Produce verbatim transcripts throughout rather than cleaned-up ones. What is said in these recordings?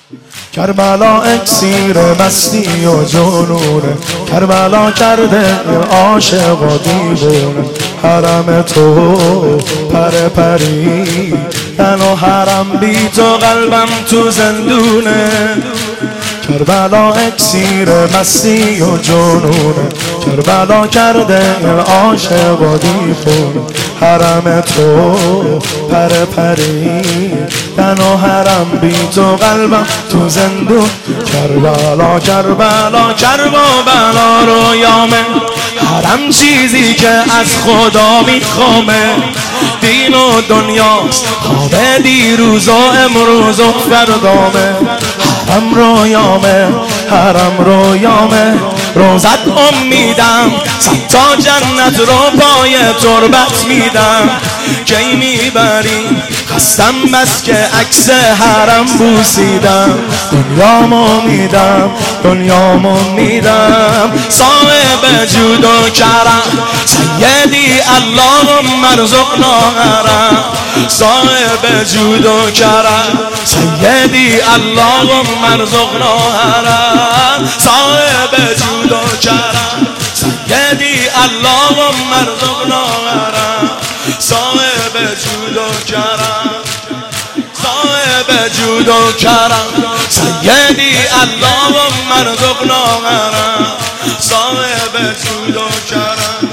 کربلا اکسیر مستی و جنونه، کربلا کرده عاشق و دیوونه. حرم تو پر پری من و حرم بی تو قلبم تو زندونه. کربلا اکسیر مستی و جنونه، کربلا کرده عاشق و دیوونه. حرم تو پر پری من و حرم بی تو قلبم تو زندون. کربلا کربلا کربلا رویامه، حرم چیزی که از خدا میخوامه. دین و دنیاست خواب دیروز و امروز و فردامه. حرم رویامه حرم رویامه، روزت امیدم صد تا جنت رو پای تربت میدم. کی میبری خستم بس که عکس حرم بوسیدم. دنیامو میدم دنیامو میدم، صاحب جود و کرم سیدی اللهم ارزقنا حرم. صاحب جود و کرم سیدی اللهم ارزقنا حرم. صاحب جود و کرم سیدی اللهم ارزقنا حرم. صاحب جود و کرم صاحب جود و کرم سیدی اللهم ارزقنا حرم. صاحب جود و کرم.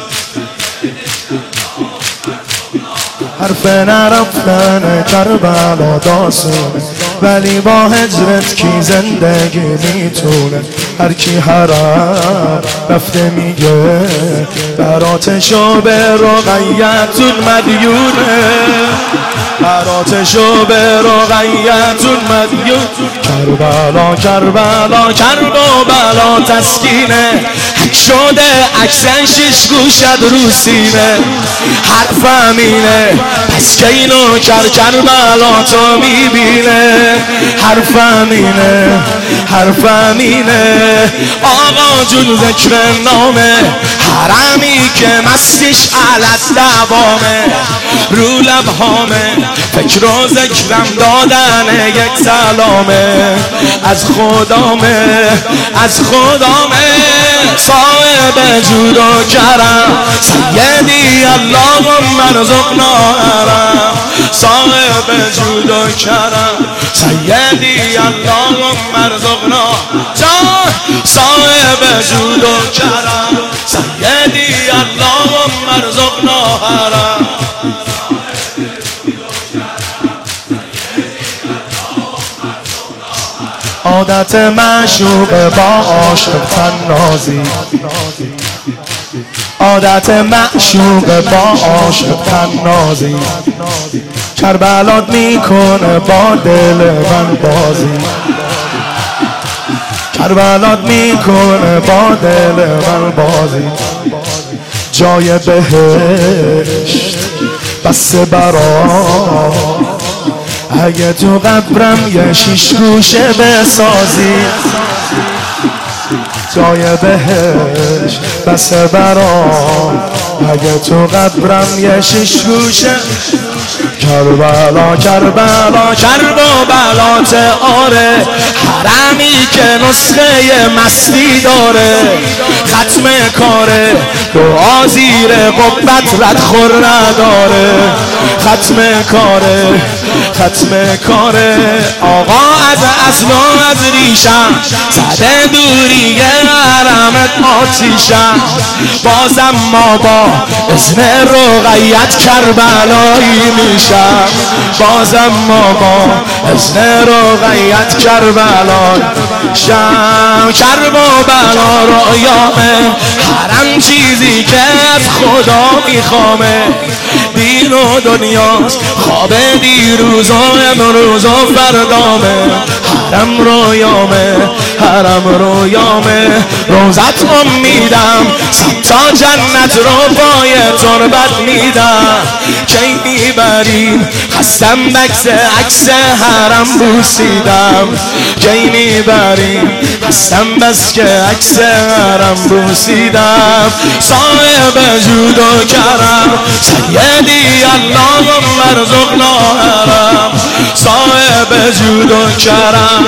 حرف نرفتن کربلا داستونه، ولی با هجرت کی زندگی میتونه. هر کی حرم رفته میگه براتشو به رقیتون مدیونه. براتشو به رقیتون مدیون. کربلا کربلا کربلا تسکینه، حک شده عکسن شش گوشت رو سینه. حرف امینه پس که اینو کر کربلا تو میبینه. حرف امینه حرف امینه، آقا جون ذکر نامه. حرمی که مستش علت دوامه، رو لبهامه فکر و ذکرم دادن یک سلامه. از خدامه از خدامه، صاحب جود و کرم سیدی اللهم ارزقنا حرم. صاحب جود و کرم سیدی اللهم ارزقنا جان. صاحب جود و کرم سیدی اللهم ارزقنا حرم. عادت معشوق با عاشق تنازی، عادت معشوق با عاشق تنازی. کربلات میکنه با دل من بازی. کربلات میکنه با دل من بازی. جای بهشت بس برا، اگه تو قبرم یه شیش گوشه بسازی. جای بهشت بس برام، اگه تو قبرم یه شیش گوشه. کربلا کربلا کربلا آره، حرمی که نسخه مستی داره. ختم کاره دعا زیر قبت ردخور نداره. ختم کاره ختم کاره، آقا از اصل و از ریشم زده دوری حرمت آتیشم. بازم ما با اذن رقیت کربلایی میشم. بازم ما با اذن رقیت کربلایی شم. کربلا رویامه، حرم چیزی که از خدا میخوامه. دین و دنیاست خواب دیروز و امروز و فردامه. حرم رویامه حرم رویامه روزت امیدم صد تا جنت رو پای تربت میدم کی میبریم خستم بکس عکس حرم بوسیدم کی میبریم خستم بس که عکس حرم بوسیدم صاحب جود و کرم سیدی اللهم ارزقنا حرم صاحب جود و کرم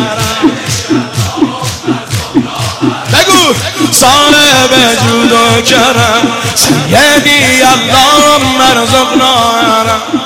بگو صاحب جود و کرم سیدی اللهم ارزقنا حرم